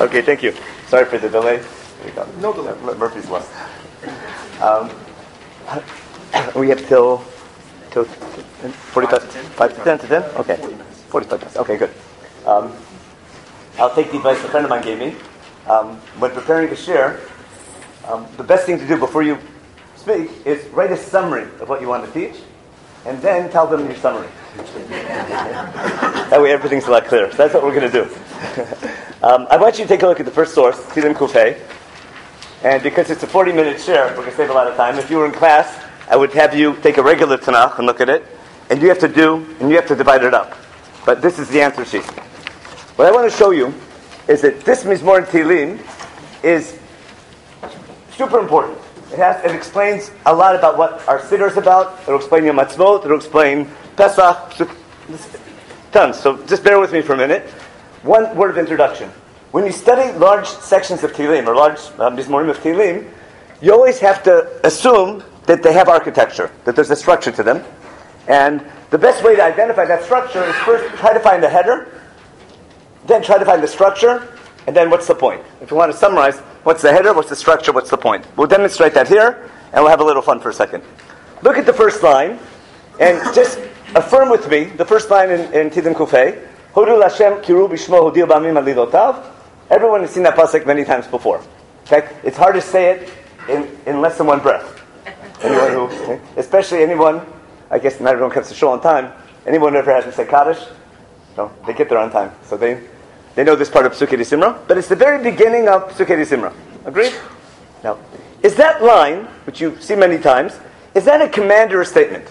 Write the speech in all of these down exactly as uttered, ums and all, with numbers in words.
Okay, thank you. Sorry for the delay. No delay. Murphy's Law. Um, we have till till forty-five, five to ten to ten. Okay, forty-five minutes. Okay, good. Um, I'll take the advice a friend of mine gave me. Um, when preparing to share, um, the best thing to do before you speak is write a summary of what you want to teach, and then tell them your summary. That way everything's a lot clearer. So that's what we're going to do. um, I want you to take a look at the first source, Tehillim Kufay. And because it's a forty-minute share, we're going to save a lot of time. If you were in class, I would have you take a regular Tanakh and look at it. And you have to do, and you have to divide it up. But this is the answer sheet. What I want to show you is that this Mizmor Tehillim is super important. It has, it explains a lot about what our Siddur is about. It'll explain Yom Ha'atzmaut. It'll explain Pesach. Tons. So just bear with me for a minute. One word of introduction. When you study large sections of Tehillim, or large uh, Mizmorim of Tehillim, you always have to assume that they have architecture, that there's a structure to them. And the best way to identify that structure is first try to find the header, then try to find the structure, and then what's the point? If you want to summarize, what's the header, what's the structure, what's the point? We'll demonstrate that here, and we'll have a little fun for a second. Look at the first line, and just affirm with me the first line in, in Tehillim Kufay. Hodu Lashem kiru b'shmo hodiu b'amim alilotav. Everyone has seen that pasuk many times before. In fact, it's hard to say it in, in less than one breath. Anyone who, especially anyone, I guess not everyone comes to shul on time. Anyone who ever has to say Kaddish, no, they get there on time. So they they know this part of Psukei Simra, but it's the very beginning of Psukei Simra. Agreed? Now, is that line, which you see many times, is that a command or a statement?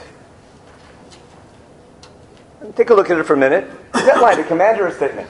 Take a look at it for a minute. Is that line a command or a statement?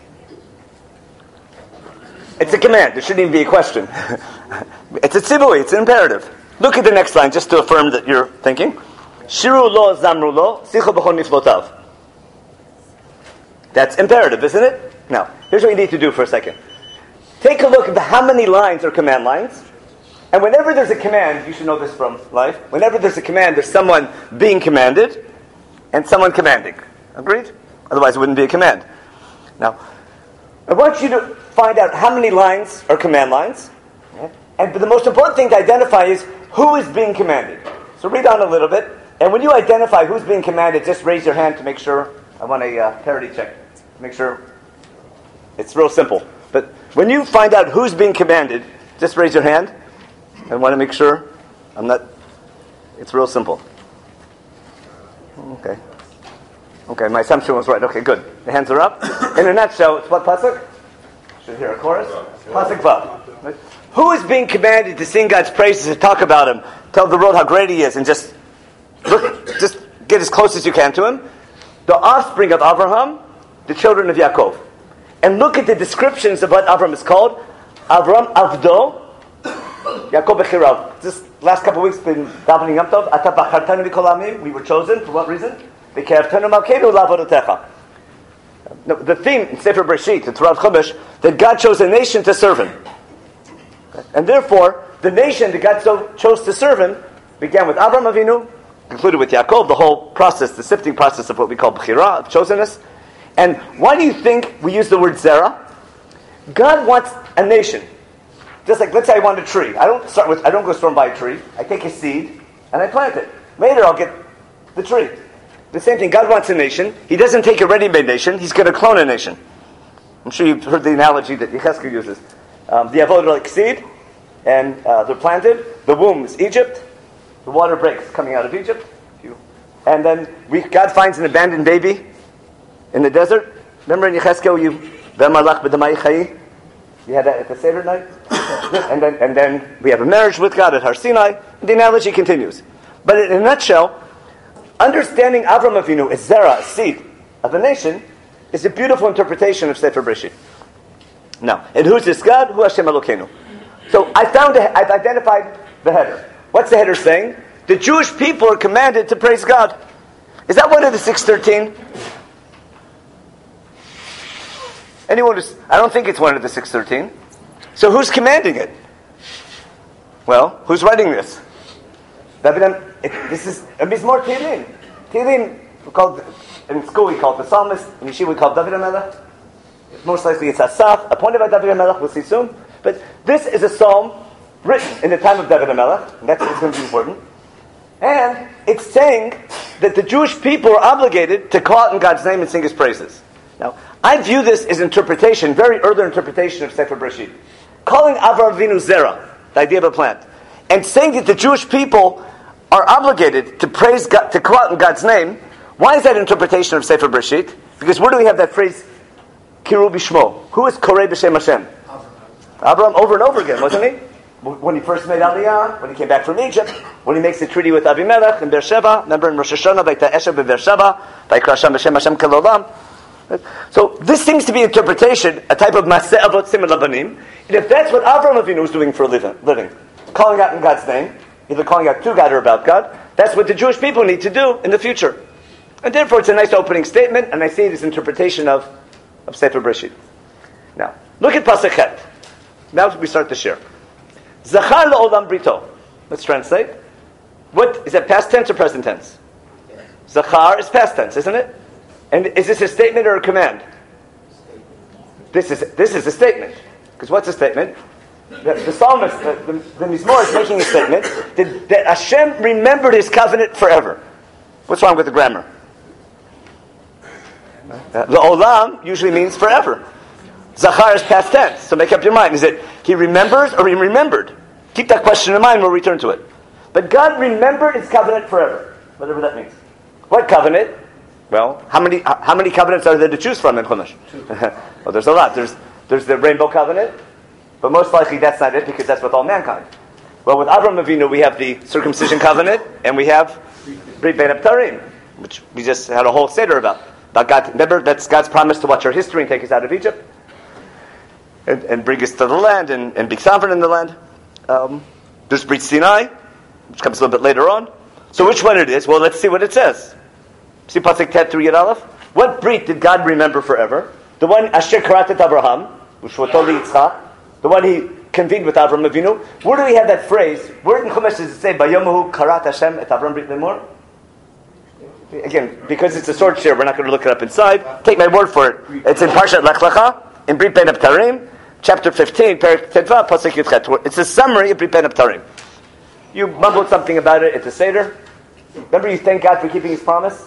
It's a command. There shouldn't even be a question. It's a tzivui. It's an imperative. Look at the next line, just to affirm that you're thinking. Shiru lo zamru lo, sicho b'chol miflotav. That's imperative, isn't it? Now, here's what you need to do for a second. Take a look at the, how many lines are command lines. And whenever there's a command, you should know this from life, whenever there's a command, there's someone being commanded and someone commanding. Agreed? Otherwise it wouldn't be a command. Now, I want you to find out how many lines are command lines. Okay? And the most important thing to identify is who is being commanded. So read on a little bit. And when you identify who's being commanded, just raise your hand to make sure. I want a uh, parity check. Make sure. It's real simple. But when you find out who's being commanded, just raise your hand. I want to make sure. I'm not. It's real simple. Okay. Okay, my assumption was right. Okay, good. The hands are up. In a nutshell, it's what pasuk? Should hear a chorus. Pasuk Vav. Right? Who is being commanded to sing God's praises, to talk about Him, tell the world how great He is, and just look, just get as close as you can to Him? The offspring of Abraham, the children of Yaakov. And look at the descriptions of what Abraham is called. Abraham Avdo, Yaakov Bechirav. This last couple of weeks been davening Yom Tov. Ata bachartanu mikol amim. We were chosen for what reason? No, the theme in Sefer Bereshit, it's Rav Chumash, that God chose a nation to serve Him. And therefore, the nation that God so chose to serve Him began with Avraham Avinu, concluded with Yaakov, the whole process, the sifting process of what we call Bechira, of chosenness. And why do you think we use the word Zerah? God wants a nation. Just like, let's say I want a tree. I don't start with, I don't go storm by a tree. I take a seed and I plant it. Later I'll get the tree. The same thing, God wants a nation. He doesn't take a ready-made nation. He's going to clone a nation. I'm sure you've heard the analogy that Yechezkel uses. Um, the avod are like seed, and uh, they're planted. The womb is Egypt. The water breaks coming out of Egypt. And then we, God finds an abandoned baby in the desert. Remember in Yechezkel, you V'malach b'damai chayi? You had that at the Seder night. and then and then we have a marriage with God at Har Sinai. The analogy continues. But in a nutshell, understanding Avram Avinu as Zerah, a seed of a nation, is a beautiful interpretation of Sefer Bereshit. Now, and who's this God? Hu Hashem Elokeinu. So I found, a, I've identified the header. What's the header saying? The Jewish people are commanded to praise God. Is that one of the six thirteen? Anyone who's, I don't think it's one of the six thirteen. So who's commanding it? Well, who's writing this? It, this is a Mizmor Tehillim. Tehillim, we called, in school we called the psalmist, in Yeshiva we called David HaMelech. Most likely it's Asaph, appointed by David HaMelech, we'll see soon. But this is a psalm written in the time of David HaMelech, and that's what's going to be important. And it's saying that the Jewish people are obligated to call out in God's name and sing His praises. Now, I view this as interpretation, very early interpretation of Sefer Bereshit. Calling Avraham Avinu Zera, the idea of a plant, and saying that the Jewish people are obligated to praise God, to call out in God's name. Why is that interpretation of Sefer Bereshit? Because where do we have that phrase, Kiru Bishmo? Who is Korei B'Shem Hashem? Abraham, over and over again, wasn't he? When he first made Aliyah, when he came back from Egypt, when he makes the treaty with Avimelech in Beersheba, remember in Rosh Hashanah, Vayta Eshev Beersheba, Vayikra Hashem B'Shem Hashem Kol So this seems to be interpretation, a type of Maseh Avot Siman Labanim. And if that's what Avraham Avinu was doing for a living, living, calling out in God's name, either calling out to God or about God, that's what the Jewish people need to do in the future. And therefore it's a nice opening statement, and I see it as interpretation of, of Sefer Bereshit. Now, look at Pasuk Chet. Now we start to share. Zachar la'olam brito. Let's translate. What is that, past tense or present tense? Zachar is past tense, isn't it? And is this a statement or a command? This is this is a statement. Because what's a statement? The, the psalmist, the, the, the Mizmor is making a statement that, that Hashem remembered His covenant forever. What's wrong with the grammar? Uh, the olam usually means forever. Zachar is past tense, so make up your mind. Is it He remembers or He remembered? Keep that question in mind, we'll return to it. But God remembered His covenant forever, whatever that means. What covenant? Well, how many how many covenants are there to choose from in Chumash? Well, there's a lot. There's there's the rainbow covenant, but most likely that's not it because that's with all mankind. Well, with Avraham Avinu, we have the circumcision covenant, and we have Brit Bein HaBetarim, which we just had a whole seder about. About God, remember, that's God's promise to watch our history and take us out of Egypt, and, and bring us to the land, and, and be sovereign in the land. Um, there's Brit Sinai, which comes a little bit later on. So which one it is? Well, let's see what it says. See Pasuk Tet through Yud Aleph? What Brit did God remember forever? The one Asher Karat et Abraham, which was told Yitzchak, the one He convened with Avraham Avinu. Where do we have that phrase? Where in Chumash does it say, Bayomahu Karat Hashem et Avraham Brit Lemor? Again, because it's a sword share, we're not going to look it up inside. Take my word for it. It's in Parshat Lech Lecha, in Brit Bein HaBetarim, chapter fifteen, Perek Tedva, Pasuk Yud Chet. It's a summary of Brit Bein HaBetarim. You mumbled something about it, it's a Seder. Remember you thank God for keeping His promise?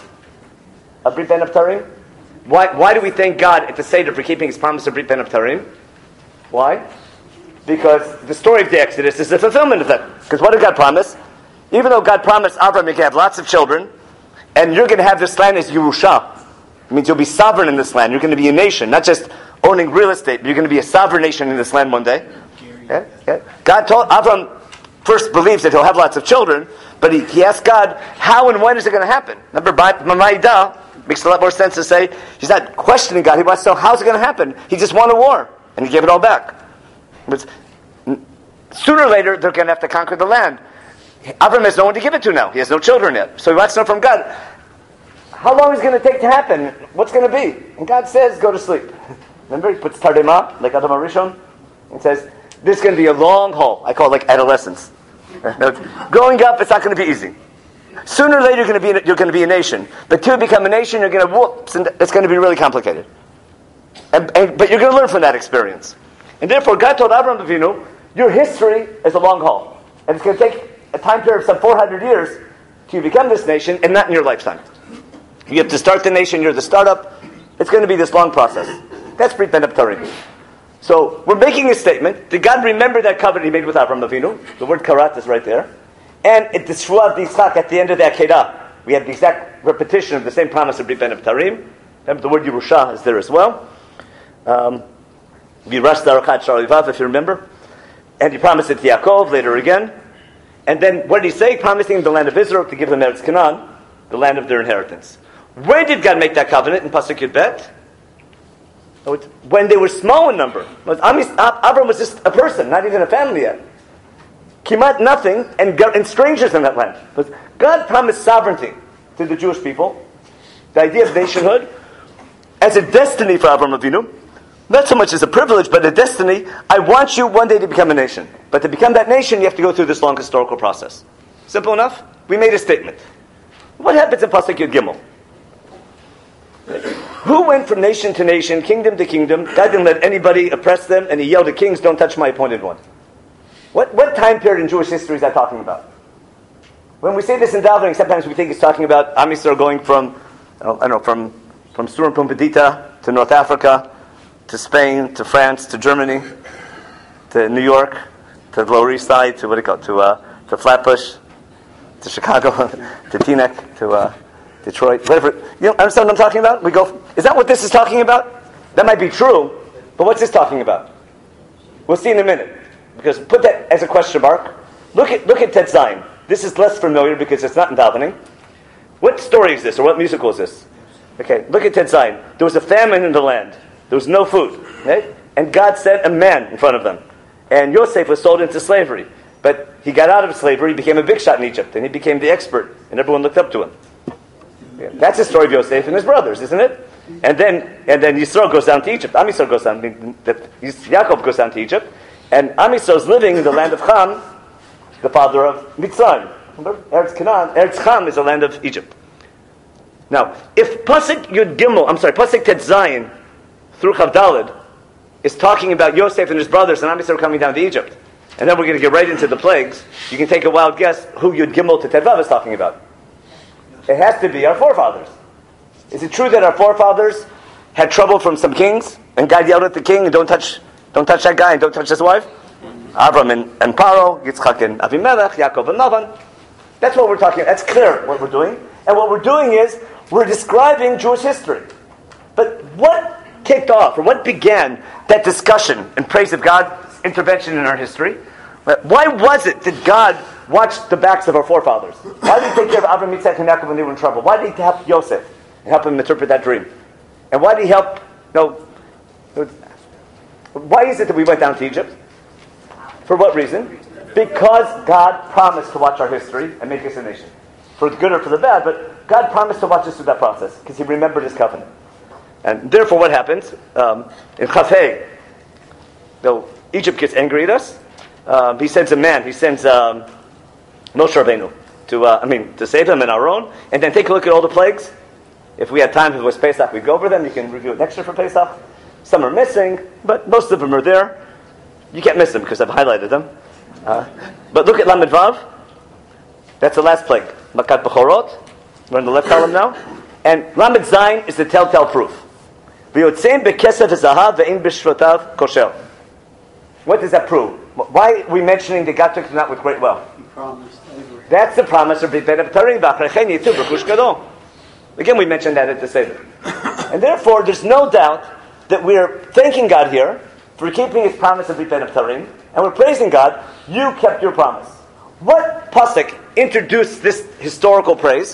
Of Brit Bein HaBetarim? Why, why do we thank God at the Seder for keeping His promise of Brit Bein HaBetarim? Why? Because the story of the Exodus is the fulfillment of that. Because what did God promise? Even though God promised Abraham you can have lots of children, and you're going to have this land as Yerusha. It means you'll be sovereign in this land. You're going to be a nation, not just owning real estate, but you're going to be a sovereign nation in this land one day. Yeah? Yeah? God told Abraham first believes that he'll have lots of children, but he, he asked God, how and when is it going to happen? Remember, by Mamaidah, makes a lot more sense to say, he's not questioning God. He wants to know, how's it going to happen? He just won a war, and he gave it all back. But sooner or later, they're going to have to conquer the land. Abraham has no one to give it to now. He has no children yet. So he wants to know from God, how long is it going to take to happen? What's going to be? And God says, go to sleep. Remember, he puts Tardema, like Adam HaRishon, and says, this is going to be a long haul. I call it like adolescence. Growing up, it's not going to be easy. Sooner or later, you're going to be you're going to be a nation. But to become a nation, you're going to whoops, and it's going to be really complicated. And, and, but you're going to learn from that experience. And therefore, God told Abraham Avinu, your history is a long haul. And it's going to take a time period of some four hundred years to become this nation, and not in your lifetime. You have to start the nation, you're the startup. It's going to be this long process. That's Brit Bein HaBetarim. So, we're making a statement. Did God remember that covenant He made with Avraham Avinu? The word karat is right there. And at the Shvuah of Yitzchak, at the end of the Akedah, we have the exact repetition of the same promise of Brit Bein HaBetarim. Remember, the word Yerusha is there as well. Um, V'yirash Zarachad Shar Levav, if you remember. And He promised it to Yaakov later again. And then, what did He say? Promising the land of Israel to give them Eretz Canaan, the land of their inheritance. When did God make that covenant in Pasuk Yud Bet? When they were small in number. Abraham was just a person, not even a family yet. Kimat nothing, and, and strangers in that land. But God promised sovereignty to the Jewish people, the idea of nationhood, as a destiny for Avraham Avinu. Not so much as a privilege, but a destiny. I want you one day to become a nation. But to become that nation, you have to go through this long historical process. Simple enough? We made a statement. What happens in Pasuk Yud Gimel? Who went from nation to nation, kingdom to kingdom? God didn't let anybody oppress them, and he yelled at kings, don't touch my appointed one. What, what time period in Jewish history is that talking about? When we say this in davening, sometimes we think it's talking about Am Yisrael going from, I don't know, from, from Surim Pumbedita to North Africa, to Spain, to France, to Germany, to New York, to the Lower East Side, to what do you call it, to, uh, to Flatbush, to Chicago, to Teaneck, to uh, Detroit, whatever. You know, understand what I'm talking about? We go, is that what this is talking about? That might be true, but what's this talking about? We'll see in a minute. Because put that as a question mark. Look at look at Tet Zayin. This is less familiar because it's not in davening. What story is this, or what musical is this? Okay, look at Tet Zayin. There was a famine in the land. There was no food. Right? And God sent a man in front of them. And Yosef was sold into slavery. But he got out of slavery, became a big shot in Egypt, and he became the expert, and everyone looked up to him. Yeah, that's the story of Yosef and his brothers, isn't it? And then and then Yisrael goes down to Egypt. Am Yisrael goes down, Yaakov goes down to Egypt. And Am Yisrael is living in the land of Ham, the father of Mitzrayim. Remember? Eretz Canaan, Eretz Ham is the land of Egypt. Now, if Pasuk Yud Gimel, I'm sorry, Pasuk Tet Zayin, through Chavdalid, is talking about Yosef and his brothers and Am Yisrael coming down to Egypt, and then we're going to get right into the plagues, you can take a wild guess who Yud Gimel to Tet Vav is talking about. It has to be our forefathers. Is it true that our forefathers had trouble from some kings, and God yelled at the king, and don't touch Don't touch that guy and don't touch his wife? Avram and, and Paro, Yitzchak and Avimelech, Yaakov and Lavan. That's what we're talking about. That's clear what we're doing. And what we're doing is, we're describing Jewish history. But what kicked off, or what began that discussion in praise of God's intervention in our history? Why was it that God watched the backs of our forefathers? Why did he take care of Avram, Yitzchak, and Yaakov when they were in trouble? Why did he help Yosef and help him interpret that dream? And why did he help, you know, why is it that we went down to Egypt? For what reason? Because God promised to watch our history and make us a nation. For the good or for the bad, but God promised to watch us through that process because he remembered his covenant. And therefore what happens? Um, in Chafei, though Egypt gets angry at us, um, he sends a man, he sends um, Moshe Rabbeinu to, uh, I mean, to save them and our own. And then take a look at all the plagues. If we had time, if it was Pesach, we'd go over them. You can review it next year for Pesach. Some are missing, but most of them are there. You can't miss them because I've highlighted them. Uh, but look at Lamed Vav. That's the last plague. Makat Bechorot. We're in the left column now. And Lamed Zayin is the telltale proof. V'yotzein bekesef v'zahav ve'in b'shrotav kosher. What does that prove? Why are we mentioning that God took them out with great wealth? He promised. That's the promise of Brit Ben Abtarim. V'achrechen yitu b'chush gadol. Again, we mentioned that at the Seder. And therefore, there's no doubt that we're thanking God here for keeping his promise of Brit Ben Abtarim, and we're praising God, you kept your promise. What pasuk introduced this historical praise?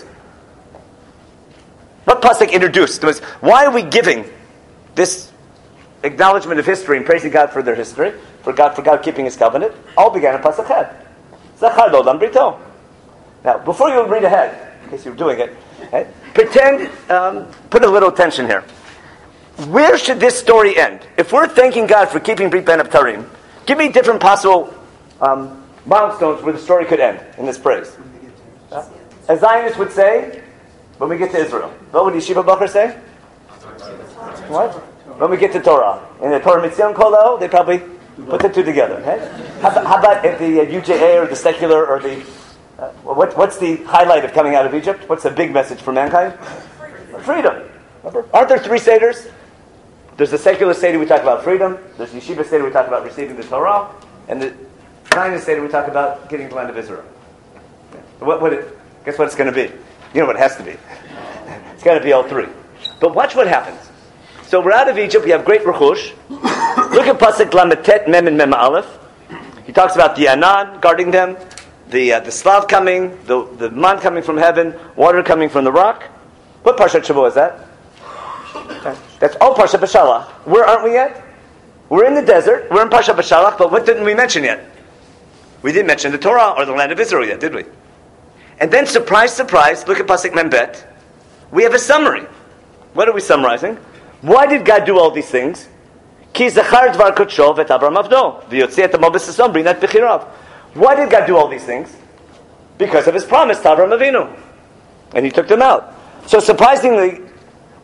What pasuk introduced? Was, why are we giving this acknowledgement of history and praising God for their history, for God for God keeping his covenant? All began in pasuk Ched. Zachar lo lam brito. Now, before you read ahead, in case you're doing it, right, pretend, um, put a little tension here. Where should this story end? If we're thanking God for keeping Brit Ben Abtarim, give me different possible um, milestones where the story could end in this praise. Uh, as Zionists would say, when we get to Israel. What would Yeshiva Bacher say? What? When we get to Torah. In the Torah Mitzion Kolo, they probably put the two together. Right? How, about, how about if the uh, U J A or the secular or the... Uh, what, what's the highlight of coming out of Egypt? What's the big message for mankind? Freedom. Freedom. Remember? Aren't there three Seders? There's the secular Seder, we talk about freedom. There's the Yeshiva Seder, we talk about receiving the Torah. And the Zionist Seder, we talk about getting the land of Israel. What would it, guess what it's going to be? You know what it has to be. It's got to be all three. But watch what happens. So we're out of Egypt, we have great Rechush. Look at Pasuk Lametet Mem and Mem Aleph. He talks about the Anan guarding them, the uh, the Slav coming, the, the man coming from heaven, water coming from the rock. What Parshat Shavua is that? That's all Parshat Beshalach. Where aren't we yet? We're in the desert. We're in Parshat Beshalach, but what didn't we mention yet? We didn't mention the Torah or the land of Israel yet, did we? And then, surprise, surprise, look at Pasuk Membet. We have a summary. What are we summarizing? Why did God do all these things? Ki zachar dvar kodsho vet Avram avdo v'yotzei et amo b'sasam brinat b'chirav. Why did God do all these things? Because of his promise to Avram Avinu. And he took them out. So surprisingly,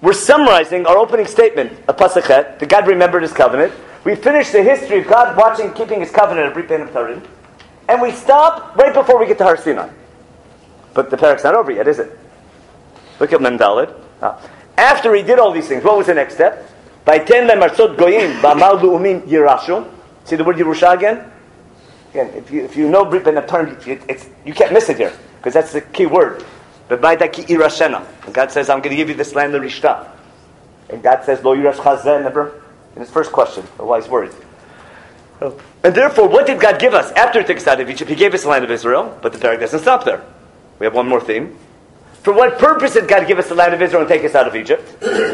we're summarizing our opening statement of Pasuk Het, that God remembered His covenant. We finish the history of God watching, keeping His covenant at Brit Bein Havtarim, and we stop right before we get to Har Sinai. But the parak's not over yet, is it? Look at Mem Daled. Ah. After he did all these things, what was the next step? By ten lemarsot goyim ba'amal lu'umim yirashu. See the word Yerusha again? Again, if you if you know Brit Bein Havtarim, it, it's you can't miss it here because that's the key word. But by that ki irashena, and God says, "I'm going to give you this land, the Rishta," and God says, "Lo yirash chazeh." Remember, in His first question, the wise words. And therefore, what did God give us after He took us out of Egypt? He gave us the land of Israel, but the parak doesn't stop there. We have one more theme. For what purpose did God give us the land of Israel and take us out of Egypt?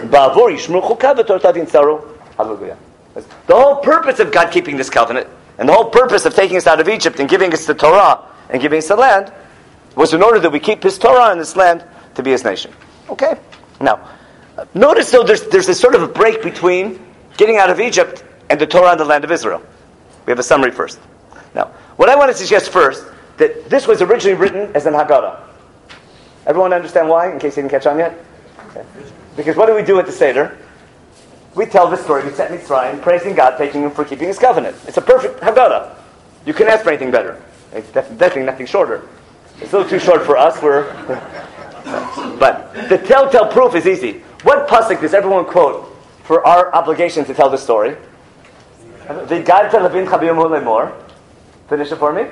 Hallelujah. The whole purpose of God keeping this covenant, and the whole purpose of taking us out of Egypt and giving us the Torah and giving us the land, was in order that we keep His Torah in this land to be His nation. Okay? Now, notice though there's, there's this sort of a break between getting out of Egypt and the Torah and the land of Israel. We have a summary first. Now, what I want to suggest first, that this was originally written as an Haggadah. Everyone understand why, in case you didn't catch on yet? Okay. Because what do we do at the Seder? We tell the story of Yetziat Mitzrayim, praising God, thanking Him for keeping His covenant. It's a perfect Haggadah. You couldn't ask for anything better. It's definitely nothing shorter. It's a little too short for us. We're, but the telltale proof is easy. What pasuk does everyone quote for our obligation to tell the story? The God Levin Chabiyom Lemor. Finish it for me.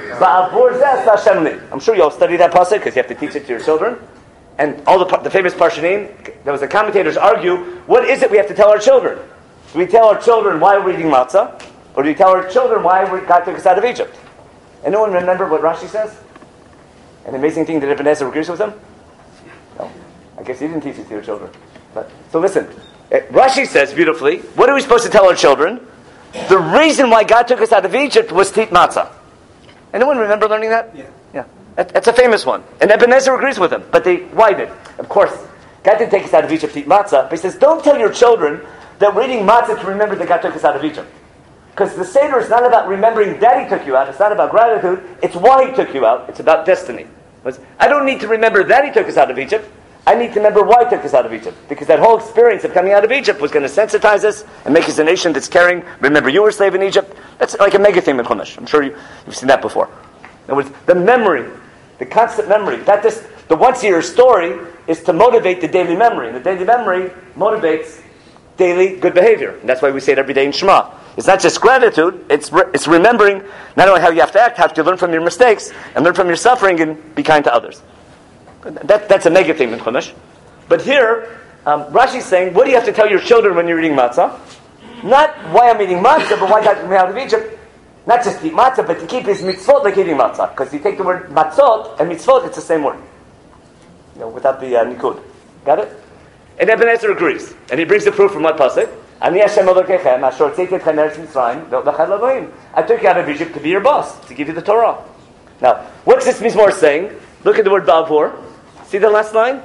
I'm sure you all study that pasuk because you have to teach it to your children. And all the the famous Parshanim, there was the commentators argue, what is it we have to tell our children? Do we tell our children why we're eating matzah? Or do we tell our children why we God took us out of Egypt? Anyone remember what Rashi says? An amazing thing that Ibn Ezra agrees with him? No. I guess you didn't teach it to your children. But, so listen, Rashi says beautifully, what are we supposed to tell our children? The reason why God took us out of Egypt was to eat matzah. Anyone remember learning that? Yeah. Yeah. That, that's a famous one. And Ibn Ezra agrees with him. But they, why did? Of course, God didn't take us out of Egypt to eat matzah. But He says, don't tell your children that we're eating matzah to remember that God took us out of Egypt. Because the Seder is not about remembering that He took you out. It's not about gratitude. It's why He took you out. It's about destiny. I don't need to remember that He took us out of Egypt. I need to remember why He took us out of Egypt. Because that whole experience of coming out of Egypt was going to sensitize us and make us a nation that's caring. Remember, you were a slave in Egypt. That's like a mega theme in Chumash. I'm sure you, you've seen that before. In other words, the memory, the constant memory. That just, the once-a-year story is to motivate the daily memory. And the daily memory motivates daily good behavior. And that's why we say it every day in Shema. It's not just gratitude, it's re- it's remembering not only how you have to act, how to learn from your mistakes, and learn from your suffering, and be kind to others. That, that's a mega theme in Chumash. But here, um, Rashi's saying, what do you have to tell your children when you're eating matzah? Not why I'm eating matzah, but why God took me out of Egypt. Not just to eat matzah, but to keep His mitzvot like eating matzah. Because you take the word matzot and mitzvot, it's the same word. You know, without the uh, nikud. Got it? And Ibn Ezra agrees. And he brings the proof from what pasuk? Ani Hashem Elokechem, asher hotzeiti etchem me'eretz Mitzrayim, ve'odachem l'Elohim. I took you out of Egypt to be your boss, to give you the Torah. Now, what's this Mizmor saying? Look at the word Ba'avor. See the last line?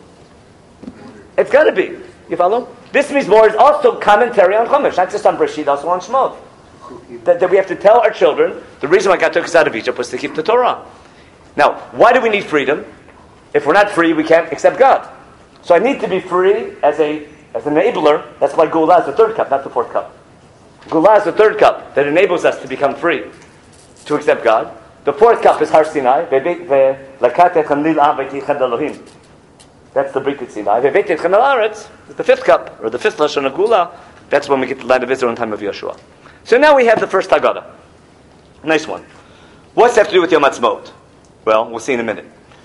It's got to be. You follow? This Mizmor is also commentary on Chumash, not just on Breshit, also on Shemot. That, that we have to tell our children the reason why God took us out of Egypt was to keep the Torah. Now, why do we need freedom? If we're not free, we can't accept God. So I need to be free as a as an enabler. That's why Geulah is the third cup, not the fourth cup. Geulah is the third cup that enables us to become free, to accept God. The fourth cup is Har Sinai. That's the Brit Sinai. Is the fifth cup, or the fifth Lashon of Geulah. That's when we get the land of Israel in time of Yeshua. So now we have the first Haggadah. Nice one. What's that have to do with Yom Ha'atzmaut? Well, we'll see in a minute.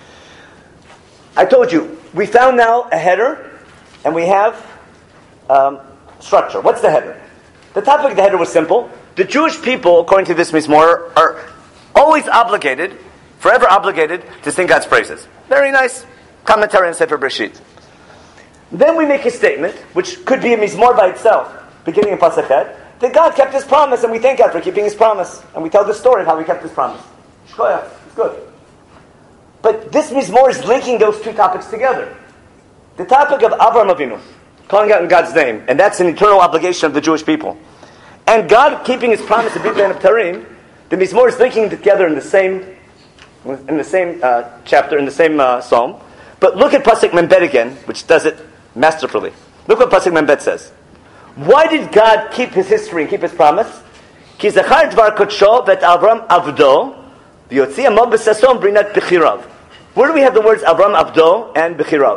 I told you, we found now a header, and we have um, structure. What's the header? The topic of the header was simple. The Jewish people, according to this Mizmor, are always obligated, forever obligated, to sing God's praises. Very nice commentary on Sefer Breshit. Then we make a statement, which could be a Mizmor by itself, beginning in Pasuk Het, that God kept His promise, and we thank God for keeping His promise. And we tell the story of how He kept His promise. Shkoyach, it's good. But this Mizmor is linking those two topics together. The topic of Avraham Avinu, calling out in God's name, and that's an eternal obligation of the Jewish people. And God keeping His promise of Brit Bein Havtarim, the Mizmor is linking together in the same in the same uh, chapter, in the same uh, psalm. But look at Pasuk Mem Bet again, which does it masterfully. Look what Pasuk Membet says. Why did God keep his history and keep his promise? Ki zachar dvar kodsho vet Avram avdo v'yotzi amo b'sasom brinat b'chirav. Where do we have the words Avram avdo and b'chirav?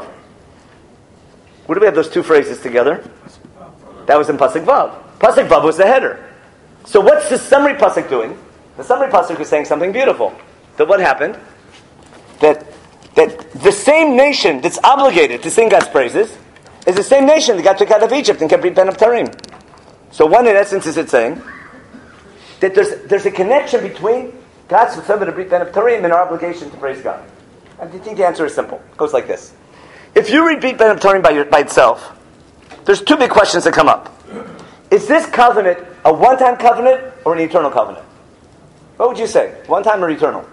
Where do we have those two phrases together? That was in Pasuk Vav. Pasuk Vav was the header. So what's the summary Pasuk doing? The summary Pasuk is saying something beautiful. That what happened? That that the same nation that's obligated to sing God's praises is the same nation that got took out of Egypt and kept Brit Ben Abtarim. So one, in essence, is it saying that there's there's a connection between God's fulfillment of Brit Ben Abtarim and our obligation to praise God. And I think the answer is simple. It goes like this. If you read Brit Ben Abtarim by, your, by itself, there's two big questions that come up. Is this covenant a one-time covenant or an eternal covenant? What would you say? One-time or eternal?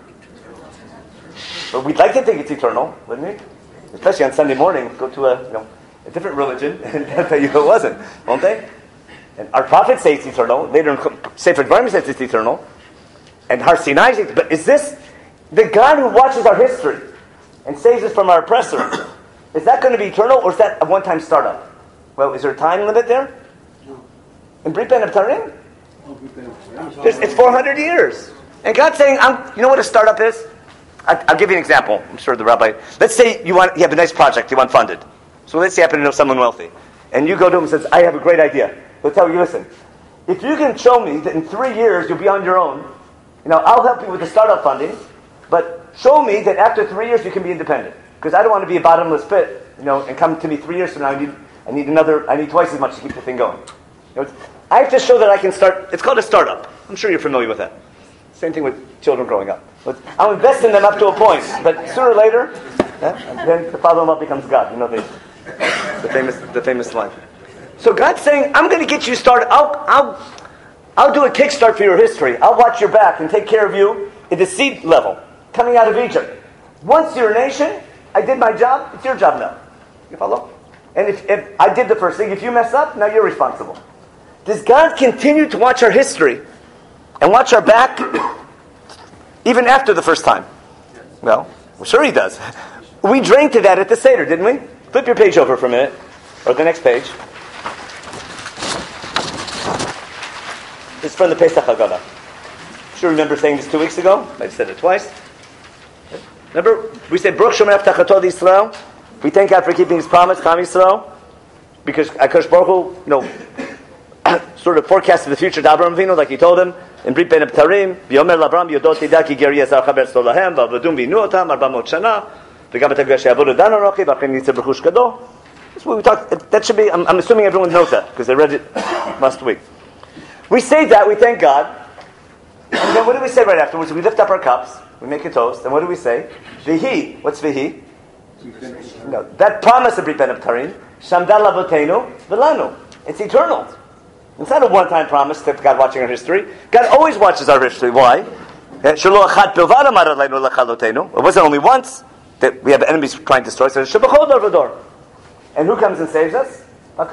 Well, we'd like to think it's eternal, wouldn't we? Especially on Sunday morning, go to a you know a different religion and they'll tell you it wasn't, won't they? And our prophets say it's eternal. Later in Sefer Dvarim says it's eternal. And Har Sinai says, but is this the God who watches our history and saves us from our oppressor? Is that going to be eternal, or is that a one-time startup? Well, is there a time limit there? In Brit Ben Abtarim? It's four hundred years. And God's saying, I'm, you know what a startup is? I, I'll give you an example. I'm sure the rabbi... Let's say you want you have a nice project, you want funded. So let's say you happen to know someone wealthy. And you go to him and says, I have a great idea. He'll tell you, listen, if you can show me that in three years you'll be on your own, you know, I'll help you with the startup funding, but show me that after three years you can be independent. Because I don't want to be a bottomless pit, you know, and come to me three years from now, I need, I need another, I need twice as much to keep the thing going. You know, I have to show that I can start, it's called a startup. I'm sure you're familiar with that. Same thing with children growing up. But I'll invest in them up to a point, but sooner or later, yeah, then the father-in-law becomes God. You know the, the famous the famous line. So God's saying, I'm going to get you started. I'll, I'll, I'll do a kickstart for your history. I'll watch your back and take care of you at the seed level, coming out of Egypt. Once you're a nation, I did my job, it's your job now. You follow? And if, if I did the first thing, if you mess up, now you're responsible. Does God continue to watch our history and watch our back even after the first time? Well, well, sure he does. We drank to that at the Seder, didn't we? Flip your page over for a minute, or the next page. It's from the Pesach Haggadah. Sure remember saying this two weeks ago? I said it twice. Remember, we said, Baruch Shomer Avtachato Yisrael. We thank God for keeping His promise, Cham Yisrael, because Akash Baruch Hu, you know, sort of forecasted the future to Abraham Avinu, like He told him in Brit Ben Abtarim. V'yomer l'Abraham Yodot Tidaki Ger Yezar Chaber Tzlo Lahem V'avadum V'inu Otam Arba Mot Shana V'gam B'Tagva She'avodu Dan Anochi V'achim Yitzir B'chush Kado. That's what we talked. That should be. I'm, I'm assuming everyone knows that because they read it last week. We say that we thank God, and then what do we say right afterwards? We lift up our cups, we make a toast, and what do we say? Vihi. What's Vihi? No, that promise of Brit Ben Abtarim, Shamdal Lavotenu V'lanu. It's eternal. It's not a one-time promise that God watching our history. God always watches our history. Why? It wasn't only once that we have enemies trying to destroy us. And who comes and saves us?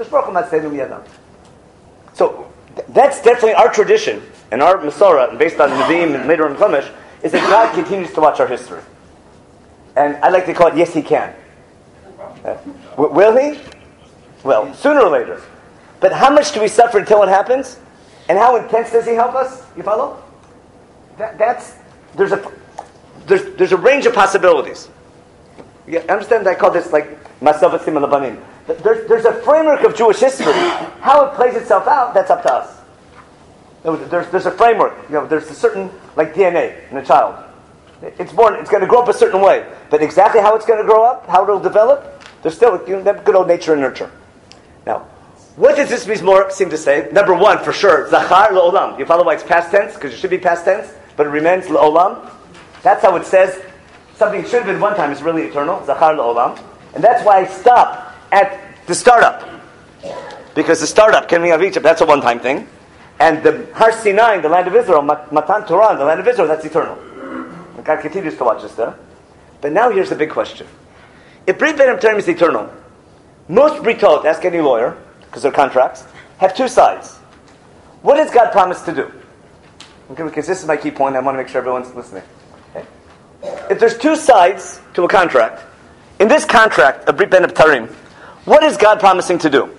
So that's definitely our tradition and our Masorah, based on Nevi'im and later in Chumash, is that God continues to watch our history. And I like to call it, yes, He can. Uh, will He? Well, sooner or later. But how much do we suffer until it happens? And how intense does He help us? You follow? That, that's there's a there's there's a range of possibilities. You understand? I call this like Masavat Sim Labanim. There's there's a framework of Jewish history. How it plays itself out, that's up to us. There's there's a framework. You know, there's a certain like D N A in a child. It's born. It's going to grow up a certain way. But exactly how it's going to grow up, how it'll develop, there's still you know, that good old nature and nurture. Now, what does this Mizmor seem to say? Number one, for sure, Zachar L'Olam. You follow why it's past tense? Because it should be past tense, but it remains L'Olam. That's how it says something should have been one time is really eternal. Zachar L'Olam. And that's why I stop at the startup. Because the startup, coming out of Egypt, that's a one-time thing. And the Har Sinai, the land of Israel, Matan Torah, the land of Israel, that's eternal. And God continues to watch us there. But now here's the big question. If Brit Ben Abtarim is eternal, most Britot, ask any lawyer, because they're contracts, have two sides. What does God promise to do? Okay, because this is my key point, I want to make sure everyone's listening. Okay? If there's two sides to a contract, in this contract of Brit Ben Abtarim, What is God promising to do?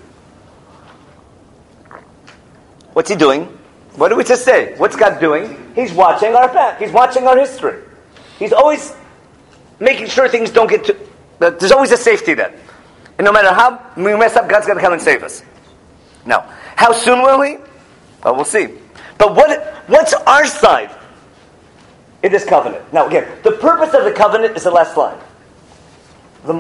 What's he doing? What do we just say? What's God doing? He's watching our back. He's watching our history. He's always making sure things don't get to... That there's always a safety net. And no matter how we mess up, God's going to come and save us. Now, how soon will he? Well, we'll see. But what what's our side in this covenant? Now, again, the purpose of the covenant is the last line. The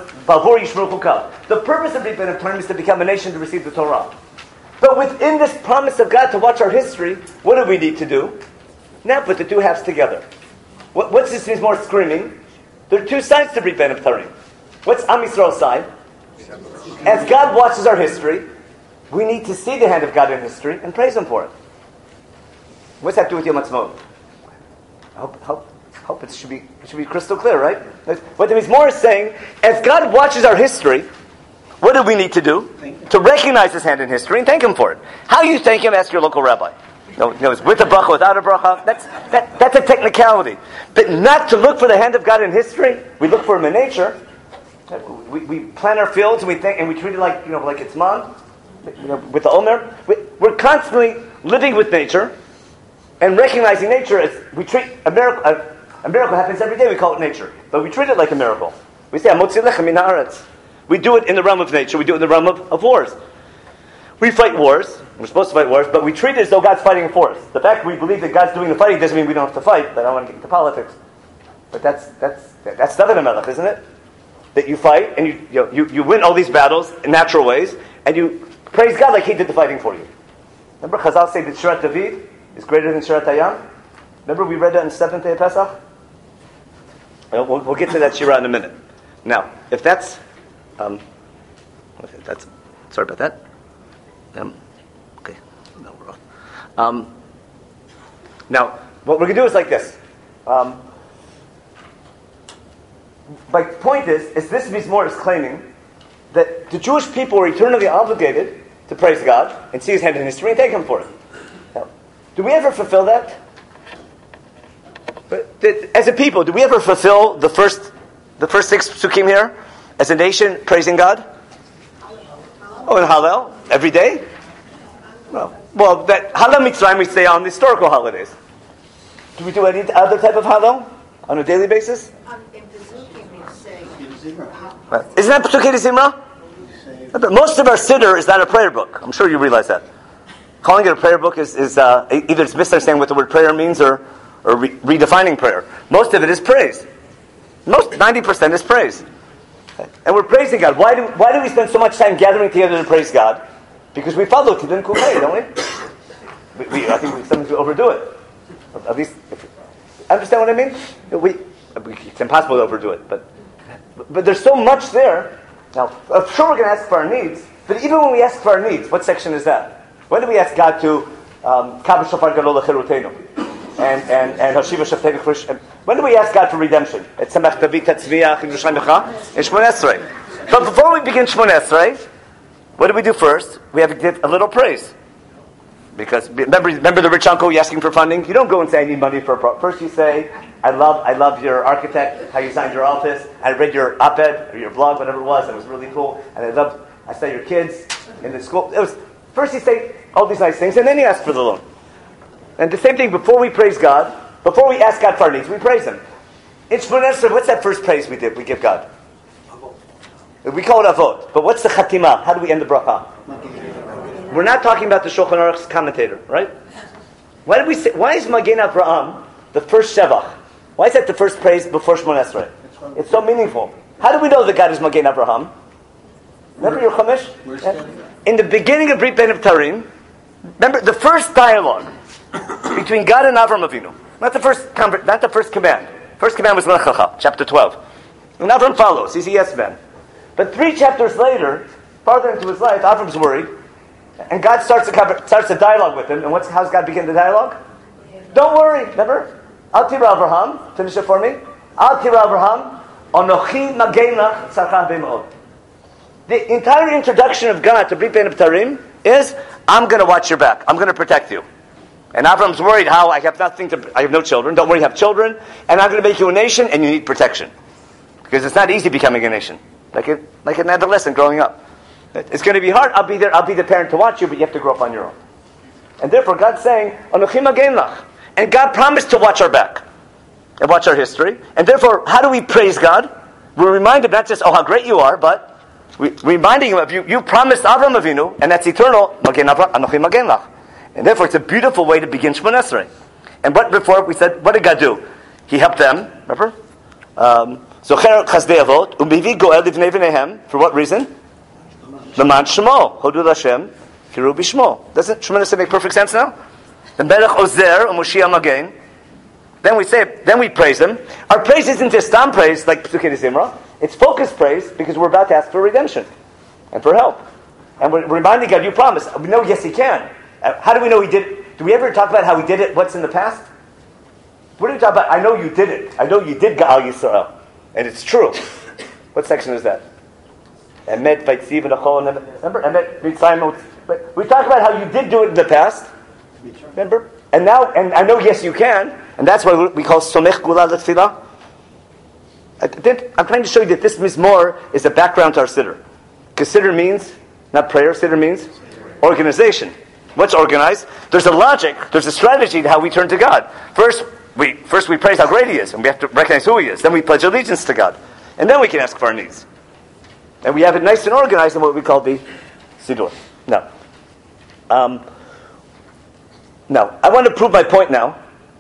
purpose of Brit Bein is to become a nation to receive the Torah. But within this promise of God to watch our history, what do we need to do? Now put the two halves together. What, what's this means more screaming? There are two sides to Brit Bein B'tarim. What's Am Yisrael's side? As God watches our history, we need to see the hand of God in history and praise Him for it. What's that do with Yom Ha'atzmaut? I hope, hope, hope it should be it should be crystal clear, right? What the Mizmor is saying, as God watches our history, what do we need to do? To recognize His hand in history and thank Him for it. How you thank Him, ask your local rabbi. No, no, it's with a bracha, without a bracha. That's that, that's a technicality. But not to look for the hand of God in history. We look for Him in nature. We, we plant our fields and we think and we treat it like you know like it's man, you know, with the Omer. We, we're constantly living with nature and recognizing nature as we treat a miracle. A, a miracle happens every day. We call it nature, but we treat it like a miracle. We say Amotzi lechem min haaretz. We do it in the realm of nature. We do it in the realm of, of wars. We fight wars. We're supposed to fight wars, but we treat it as though God's fighting for us. The fact we believe that God's doing the fighting doesn't mean we don't have to fight. But I don't want to get into politics. But that's that's that's David HaMelech, isn't it? That you fight and you, you, know, you you win all these battles in natural ways, and you praise God like He did the fighting for you. Remember Chazal say that Shirat David is greater than Shirat Hayam? Remember we read that on the seventh day of Pesach? Well, we'll, we'll get to that Shirah in a minute. Now, if that's... Um, that's sorry about that. Um, okay. No, we're off. Um, now, what we're going to do is like this. Um, my point is, is this Mizmor is claiming that the Jewish people are eternally obligated to praise God and see His hand in history and thank Him for it. Now, do we ever fulfill that? But, as a people, do we ever fulfill the first, the first six psukim here as a nation praising God? Oh, in Hallel every day. Well, well, that Hallel Mitzrayim we say on the historical holidays. Do we do any other type of Hallel on a daily basis? Um, in Pesukim you say. Isn't that Pesukei Zimra? Most of our Siddur is not a prayer book. I'm sure you realize that. Calling it a prayer book is, is uh, either it's misunderstanding what the word prayer means or, or re- redefining prayer. Most of it is praise. Most ninety percent is praise. And we're praising God. Why do why do we spend so much time gathering together to praise God? Because we follow Tilim Kufay, don't we? we, we I think we sometimes overdo it. At least, if, understand what I mean? We, it's impossible to overdo it, but but there's so much there. Now, I'm sure we're going to ask for our needs, but even when we ask for our needs, what section is that? When do we ask God to Kabel Shofar Gadol L'Chirutenu and and and Hashiva Shaftei Krish? When do we ask God for redemption? It's Samach David Tatzviach in Yerushalayim Becha in Shmoneh Esrei. But before we begin Shmoneh Esrei, what do we do first? We have to give a little praise. Because remember, remember the rich uncle, you're asking for funding? You don't go and say, I need money for a pro. First you say, I love I love your architect, how you signed your office. I read your op-ed, or your blog, whatever it was. It was really cool. And I loved, I saw your kids in the school. It was First you say all these nice things, and then you ask for the loan. And the same thing, before we praise God, before we ask God for our needs, we praise Him. In Shmoneh Esrei, what's that first praise we did? We give God. We call it avot. But what's the chatima? How do we end the bracha? We're not talking about the Shulchan Aruch's commentator, right? Why did we say? Why is Magen Avraham the first shevach? Why is that the first praise before Shmoneh Esrei? It's so meaningful. How do we know that God is Magen Avraham? Remember your Chumash? In the beginning of Brit Bein B'tarim, remember the first dialogue between God and Avram Avinu. Not the first, not the first command. First command was Lech Lecha, chapter twelve. And Avram follows. He's a yes man. But three chapters later, farther into his life, Avram's worried, and God starts a starts a dialogue with him. And what's how's God begin the dialogue? Don't worry. Remember, Al Tira Avraham. Finish it for me. Al Tira Avraham. Anochi Magenach Tzarcha B'Meod. The entire introduction of God to Brit Bein B'tarim is, I'm going to watch your back. I'm going to protect you. And Avram's worried how I have nothing to, I have no children. Don't worry, you have children. And I'm going to make you a nation and you need protection. Because it's not easy becoming a nation. like a, like an adolescent growing up. It's going to be hard. I'll be there. I'll be the parent to watch you, but you have to grow up on your own. And therefore, God's saying, "Anochi magen lach," and God promised to watch our back and watch our history. And therefore, how do we praise God? We're reminded not just, "Oh, how great you are," but we, reminding Him of you. You promised Avram Avinu, and that's eternal. Magen Avram, Anochi magen lach. And therefore, it's a beautiful way to begin Shemona Esrei. And what before we said, what did God do? He helped them. Remember? Zocher chazdei avot u'mivi goel livnei v'neihem. For what reason? L'man Shemo hodu l'Hashem kiru b'Shmo. Doesn't Shemona Esrei make perfect sense now? The Melech Ozer u'Moshiach Magen. Then we say, then we praise Him. Our praise isn't just stam praise like Pesukei Zimra. It's focused praise because we're about to ask for redemption and for help. And we're reminding God, you promised. We know, yes, He can. Uh, how do we know He did it? Do we ever talk about how He did it? What's in the past? What do we talk about? I know you did it. I know you did Ga'al Yisrael. And it's true. What section is that? Emet, Vaitziv, and Achol. Remember? Emet, Mitzrayim. We talk about how you did do it in the past. Remember? And now, and I know, yes, you can. And that's why we call Somech Gula L'Tfilah. I'm trying to show you that this Mizmor is a background to our Siddur. Because Siddur means, not prayer, Siddur means organization. What's organized? There's a logic, there's a strategy to how we turn to God. First, we first we praise how great He is, and we have to recognize who He is. Then we pledge allegiance to God. And then we can ask for our needs. And we have it nice and organized in what we call the Siddur. Now, um, now, I want to prove my point now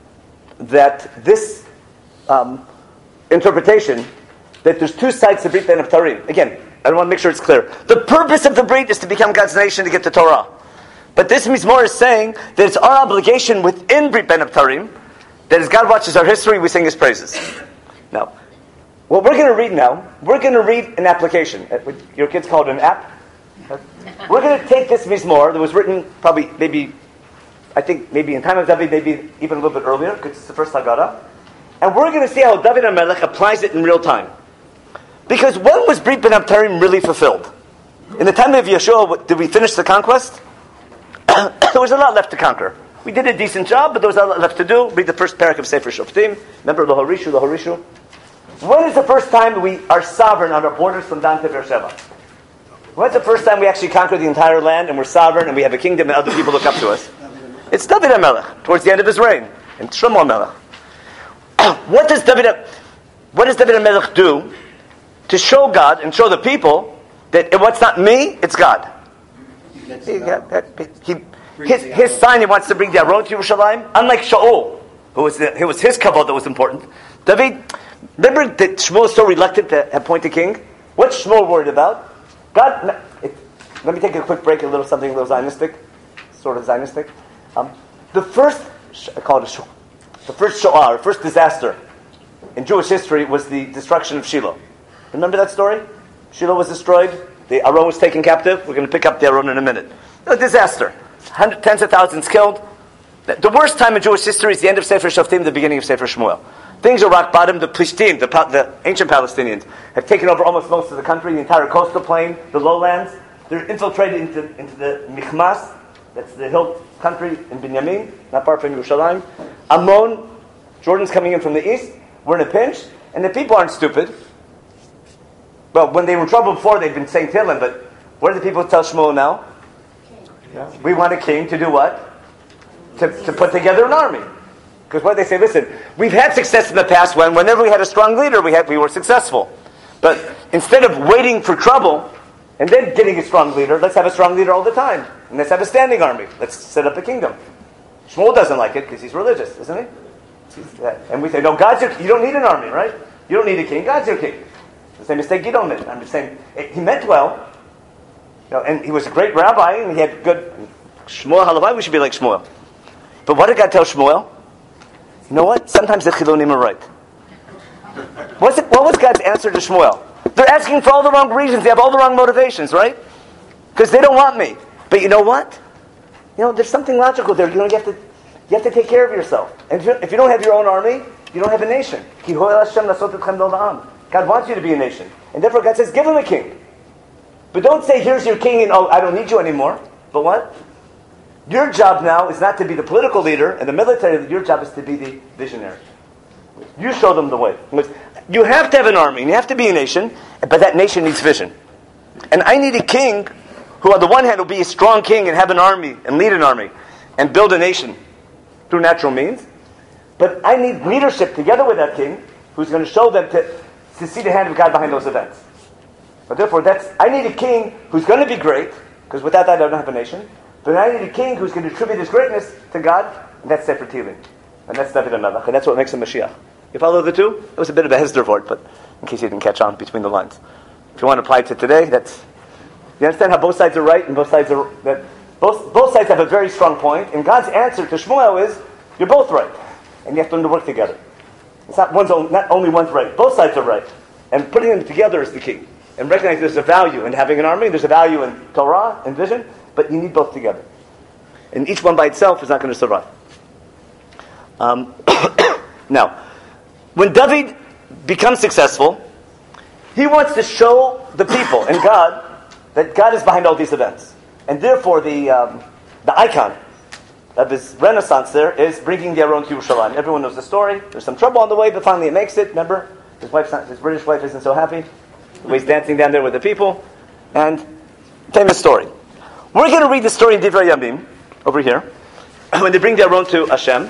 that this um, interpretation, that there's two sides to Brit Ben Abtarim. Again, I want to make sure it's clear. The purpose of the Brit is to become God's nation, to get the Torah. But this Mizmor is saying that it's our obligation within Brit Ben Abtarim, that as God watches our history, we sing His praises. Now, what we're going to read now, we're going to read an application. Your kids call it an app? We're going to take this Mizmor that was written probably, maybe, I think maybe in time of David, maybe even a little bit earlier, because it's the first Haggadah. And we're going to see how David HaMelech applies it in real time. Because when was Brit Ben Abtarim really fulfilled? In the time of Yeshua, did we finish the conquest? There was a lot left to conquer. We did a decent job, but there was a lot left to do. Read the first parak of Sefer Shoftim. Remember Lohorishu, Lohorishu? When is the first time we are sovereign on our borders from Dan to Beersheba? When's the first time we actually conquer the entire land and we're sovereign and we have a kingdom and other people look up to us? It's David HaMelech, towards the end of his reign. And Shlomo HaMelech. What does David What does David HaMelech do to show God and show the people that what's not me, it's God? He, he, his, his sign, he wants to bring the Aron to Yerushalayim. Unlike Shaul, who was the, it was his kavod that was important. David, remember that Shmuel was so reluctant to appoint a king? What's Shmuel worried about? God. It, let me take a quick break. A little something a little Zionistic, sort of Zionistic. Um, the first, I call it a shoah, the first shoah, the first disaster in Jewish history was the destruction of Shiloh. Remember that story? Shiloh was destroyed. The Aron was taken captive. We're going to pick up the Aron in a minute. A disaster. Hundred, tens of thousands killed. The worst time in Jewish history is the end of Sefer Shoftim, the beginning of Sefer Shmuel. Things are rock bottom. The Plishtim, the, the ancient Palestinians, have taken over almost most of the country, the entire coastal plain, the lowlands. They're infiltrated into, into the Michmas, that's the hill country in Binyamin, not far from Yerushalayim. Ammon, Jordan's coming in from the east. We're in a pinch, and the people aren't stupid. Well, when they were in trouble before, they'd been saying Tehillim, but what do the people tell Shmuel now? Yeah. We want a king to do what? To, to put together an army. Because what they say, listen, we've had success in the past when whenever we had a strong leader, we had we were successful. But instead of waiting for trouble and then getting a strong leader, let's have a strong leader all the time. And let's have a standing army. Let's set up a kingdom. Shmuel doesn't like it because he's religious, isn't he? And we say, no, God's your, you don't need an army, right? You don't need a king. God's your king. The same mistake Gidon made. I'm just saying, he meant well. You know, and he was a great rabbi, and he had good... Shmuel Halavai, we should be like Shmuel. But what did God tell Shmuel? You know what? Sometimes the Chilonim are right. What's it, what was God's answer to Shmuel? They're asking for all the wrong reasons. They have all the wrong motivations, right? Because they don't want me. But you know what? You know, there's something logical there. You know, you have to, you have to take care of yourself. And if you, if you don't have your own army, you don't have a nation. God wants you to be a nation. And therefore God says, give him a king. But don't say, here's your king, and oh, I don't need you anymore. But what? Your job now is not to be the political leader and the military leader. Your job is to be the visionary. You show them the way. You have to have an army, and you have to be a nation, but that nation needs vision. And I need a king who, on the one hand, will be a strong king and have an army and lead an army and build a nation through natural means. But I need leadership together with that king who's going to show them to, to see the hand of God behind those events. But therefore, that's I need a king who's going to be great, because without that I don't have a nation. But I need a king who's going to attribute his greatness to God, and that's Sefer Tehillim. And that's David HaMelech, and that's what makes him Mashiach. You follow the two? It was a bit of a Hesder word, but in case you didn't catch on between the lines. If you want to apply it to today, that's... You understand how both sides are right and both sides are... that both both sides have a very strong point, and God's answer to Shmuel is, you're both right, and you have to learn to work together. It's not one's own, not only one's right, both sides are right. And putting them together is the key. And recognize there's a value in having an army, there's a value in Torah and vision, but you need both together. And each one by itself is not going to survive. Um, now, when David becomes successful, he wants to show the people and God that God is behind all these events. And therefore, the um, the icon of his renaissance there is bringing the Aron to Yerushalayim. Everyone knows the story. There's some trouble on the way, but finally it makes it. Remember, his wife's not, his British wife isn't so happy. He's dancing down there with the people. And famous story. We're going to read the story in Divrei Yamim, over here, when they bring the Aron to Hashem.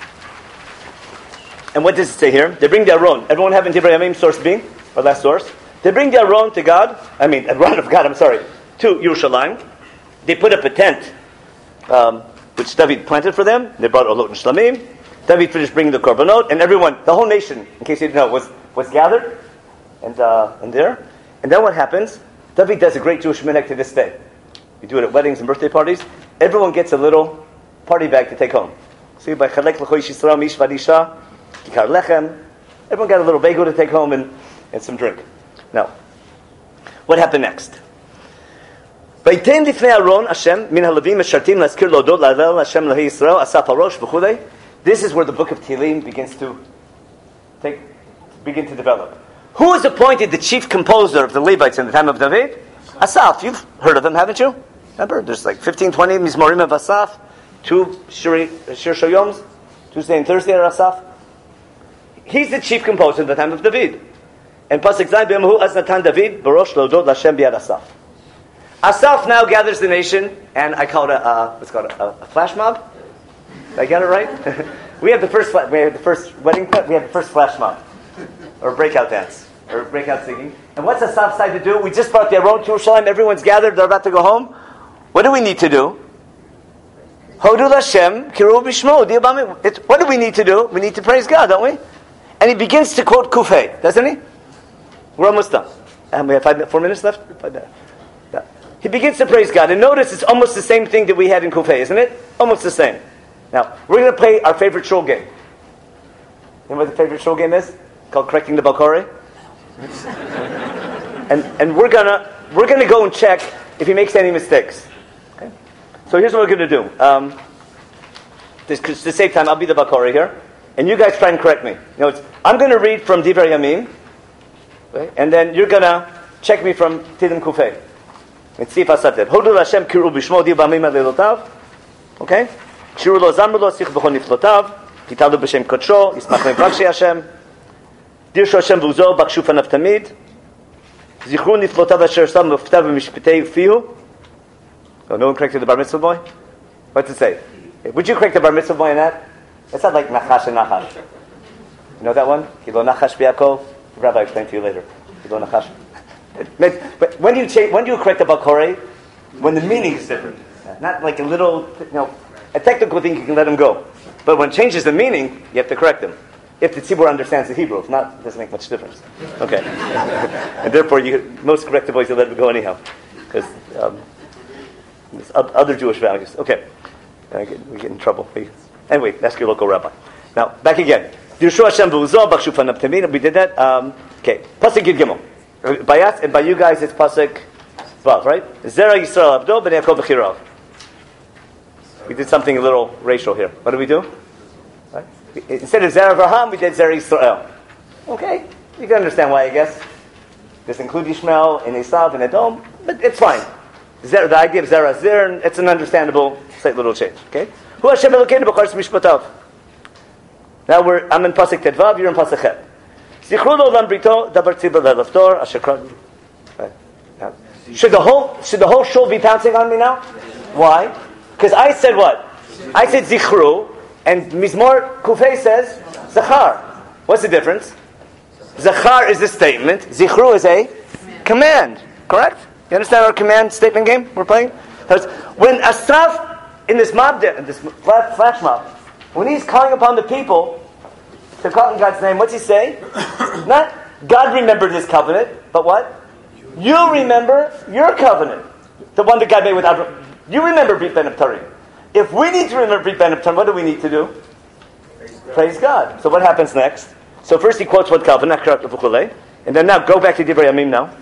And what does it say here? They bring the Aron. Everyone have in Divrei Yamim, source B, or last source. They bring the Aron to God, I mean, Aron of God, I'm sorry, to Yerushalayim. They put up a tent, um, which David planted for them. They brought Olot and Shlamim. David finished bringing the Korbanot, and everyone, the whole nation, in case you didn't know, was, was gathered, and, uh, and there. And then what happens? David does a great Jewish minhag to this day. We do it at weddings and birthday parties. Everyone gets a little party bag to take home. See, by Chalek L'Choy Yisrael Mish Vadisha, Kikar Lechem. Everyone got a little bagel to take home and, and some drink. Now, what happened next? Vayten lifnei Aron Hashem min halavim meshartim laskir lodot la'alel Hashem lahei Yisrael asaf harosh v'chulei. This is where the book of Tehillim begins to take, begin to develop. Who was appointed the chief composer of the Levites in the time of David? Asaph. You've heard of him, haven't you? Remember, there's like fifteen, twenty Mizmorim of Asaph, two Shir Shoyoms, Tuesday and Thursday are Asaph. He's the chief composer in the time of David. And Pasuk Zayin b'Yemahu as Natan David barosh lodot Lashem b'yad Asaph. Asaph now gathers the nation, and I call it a uh, what's called a, a flash mob. Did I get it right? we have the first we have the first wedding cut. We have the first flash mob, or breakout dance, or breakout singing. And what's Asaph side to do? We just brought the Aron to Yerushalayim. Everyone's gathered. They're about to go home. What do we need to do? Hodu Lashem kiru b'shmo di'abami. What do we need to do? We need to praise God, don't we? And he begins to quote Kufay, doesn't he? We're almost done. And we have five, four minutes left. Five minutes. Yeah. He begins to praise God. And notice it's almost the same thing that we had in Kufay, isn't it? Almost the same. Now, we're going to play our favorite shul game. You know what the favorite shul game is? It's called Correcting the Balkori. and and we're gonna we're gonna go and check if he makes any mistakes. Okay? So here's what we're gonna do. Um, this, to save time, I'll be the Balkori here, and you guys try and correct me. You know, it's, I'm going to read from Divrei Yamim, okay? And then you're gonna check me from Tehillim Kufay. Let's see if I said that. Hodu Hashem kiru b'shmo di'abamim alelotav. Okay. Kshiru lo zamru lo sich b'chol niflotav. Kitalu b'shem kodsho. Yismach le'mvakshi Hashem. Dirshu Hashem v'uzo bakshu fanav tamid. Zichru niflotav asher sam v'ftav v'mishpetei fihu. Oh, no one corrected the bar mitzvah boy? What's it say? Would you correct the bar mitzvah boy in that? It's not like nachash and nachash. You know that one? Kilo nachash b'Yaakov. The rabbi explained to you later. Kilo nachash. But when do you change, when do you correct the Balkori? When the meaning is different. Not like a little, you know, a technical thing you can let him go. But when it changes the meaning, you have to correct them. If the tzibur understands the Hebrew, if not, it doesn't make much difference. Okay. And therefore, you, most corrective boys, you let it go anyhow. Because um, there's other Jewish values. Okay. We get in trouble. Anyway, ask your local rabbi. Now, back again. Dirshu Hashem v'uzo bakshu fanav tamid. We did that. Um, okay. Pasuk Gid Gimel. By us and by you guys, it's Pasuk twelve, right? Zera Yisrael Abdo ben Yaakov b'chirav. We did something a little racial here. What did we do? Right? Instead of Zera Avraham, we did Zera Yisrael. Okay, you can understand why, I guess. This includes Ishmael and Esav and Edom, but it's fine. Zera, the idea of Zera Zir, it's an understandable, slight little change. Okay? Who Hashem Elokeinu b'chol mishpatav. Now we're, I'm in Pasuk Tedvav, you're in Pasuk Chet. Zichru lo brito davar tzibur lelaftor asher kran. Should the whole should the whole shul be pouncing on me now? Why? Because I said what? I said zichru, and Mizmor Kufay says zachar. What's the difference? Zachar is a statement. Zichru is a command. Correct? You understand our command statement game we're playing? When Asaf in this mob, in this flash mob, when he's calling upon the people to call in God's name, what's he say? Not God remembered His covenant, but what? You remember your covenant, the one that God made with Abraham. You remember Brit Ben Abtarim. If we need to remember Brit Ben Abtarim, what do we need to do? Praise God. Praise God. So what happens next? So first he quotes what covenant, and then now go back to Divrei Yamim now.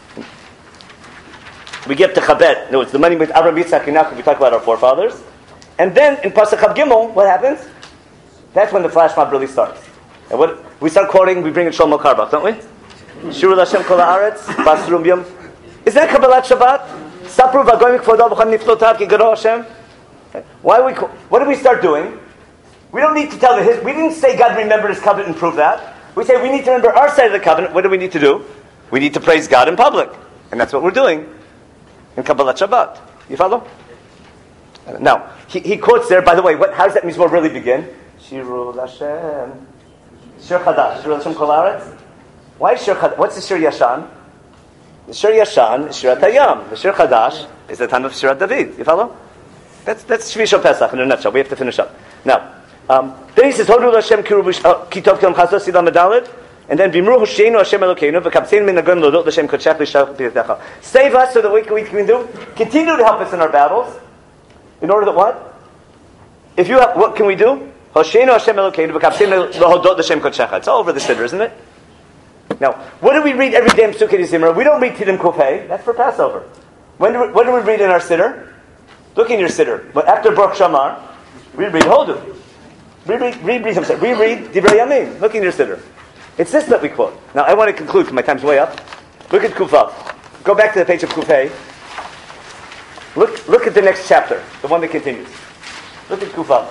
We get to Chabet. No, it's the money with Abraham, Yitzchak, and Yaakov. We talk about our forefathers. And then in Pasuk Chav Gimel, what happens? That's when the flash mob really starts. And what we start quoting, we bring in Shlomo Carlebach, don't we? Shirul Hashem kol haaretz, basrum yom. Is that Kabbalat Shabbat? Sapru v'goyim kvodav v'cham niflotav ki garo Hashem. Why we? What did we start doing? We don't need to tell the his. We didn't say God remembered His covenant and prove that. We say we need to remember our side of the covenant. What do we need to do? We need to praise God in public, and that's what we're doing in Kabbalat Shabbat. You follow? Now he, he quotes there. By the way, what, how does that Mizmor really begin? Shirul Hashem, Shir Chadash, Shirul Hashem kol haaretz. Why is Shir Chadash? What's the Shir Yashan? The Shir Yashan is Shirat Hayam. The Shir Chadash is the time of Shirat David. You follow? That's that's Shvi Pesach in a nutshell. We have to finish up now. Um, then he says, "Hodu Hashem kirubush kitov kilam chasos silam medalid," and then Bimru Hosheinu Hashem Elokeinu v'kapsein min nagon lodot Hashem kodshach l'shach b'yitecha. Save us so that we can, we can do continue to help us in our battles. In order that what? If you have, what can we do? Hosheinu Hashem Elokeinu v'kapsein lodot Hashem kodshach. It's all over the siddur, isn't it? Now, what do we read every day in Sukkot Yizimra? We don't read Tidim Kufay. That's for Passover. When do we, what do we read in our siddur? Look in your siddur. But after Baruch Shamar, we read Hodu. We read, read, read, read, we read Divrei Yamim. Look in your siddur. It's this that we quote. Now, I want to conclude because my time's way up. Look at Kufav. Go back to the page of Kufay. Look, look at the next chapter, the one that continues. Look at Kufav.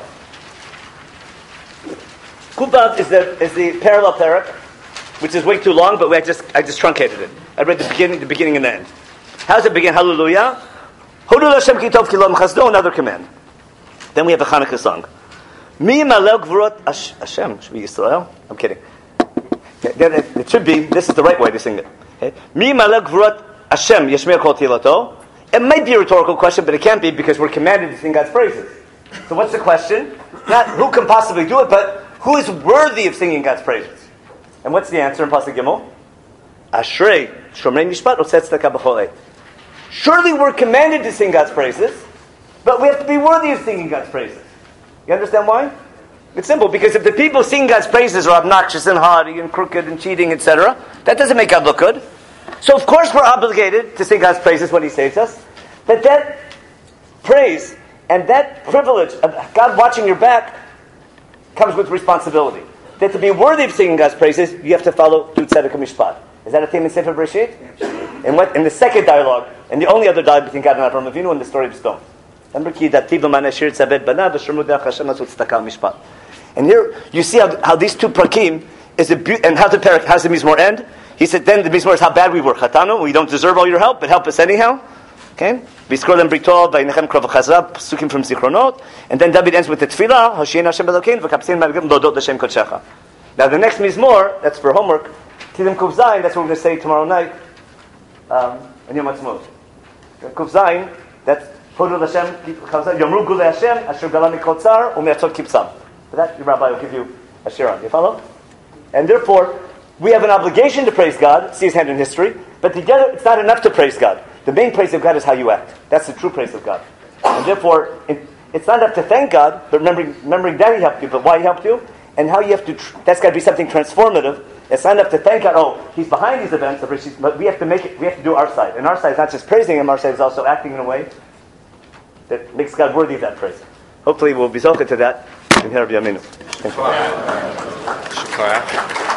Kufav is the is the parallel parak, which is way too long, but I just I just truncated it. I read the beginning, the beginning and the end. How does it begin? Hallelujah. Hodu Hashem kitov kilom chasdo. Another command. Then we have a Hanukkah song. Mi malel gvurot Hashem. Should be Yisrael. I'm kidding. It should be. This is the right way to sing it. Mi malel gvurot Hashem yeshmer kol tilato. It might be a rhetorical question, but it can't be because we're commanded to sing God's praises. So what's the question? Not who can possibly do it, but who is worthy of singing God's praises. And what's the answer in Pasuk Gimel? Ashrei shomrei mishpat otzet tzedakah b'chol eit. Surely we're commanded to sing God's praises, but we have to be worthy of singing God's praises. You understand why? It's simple, because if the people singing God's praises are obnoxious and haughty and crooked and cheating, et cetera, that doesn't make God look good. So of course we're obligated to sing God's praises when He saves us. But that praise and that privilege of God watching your back comes with responsibility. That to be worthy of singing God's praises, you have to follow Du Tzedek HaMishpat. Is that a theme in Sefer Bereshit? And what in the second dialogue, and the only other dialogue between God and Avraham Avinu, in the story of stone. Remember, ki dativ l'man asher tzaved banav v'shomru derech Hashem asut tzedakah mishpat. And here you see how, how these two prakim is a be- and how the parak how's the Mizmor end? He said then the Mizmor is how bad we were. Chatanu, we don't deserve all your help, but help us anyhow. Okay? V'skor lem britol v'yinechem krov v'chazra, psukim from Zichronot, and then David ends with the tefillah, Hosheinu Hashem Elokeinu v'kapsein malgim lodot Hashem kodshecha. Now the next Mizmor, that's for homework, Tidim Kuf Zayin, that's what we're going to say tomorrow night, um, in Yom Ha'atzmaut. Kuf Zayin, that's Hodu Hashem, Yomru Gulei Hashem, Asher Galami Kotzar, Umeatzot Kipsam. For that, your rabbi will give you a shir. You follow? And therefore, we have an obligation to praise God, see His hand in history, but together it's not enough to praise God. The main praise of God is how you act. That's the true praise of God. And therefore, it, it's not enough to thank God, but remembering, remembering that He helped you, but why He helped you, and how you have to, tr- that's got to be something transformative. It's not enough to thank God, oh, He's behind these events, but we have to make it, we have to do our side. And our side is not just praising Him, our side is also acting in a way that makes God worthy of that praise. Hopefully we'll be zocheh to that in Herab Yaminu. Thank you.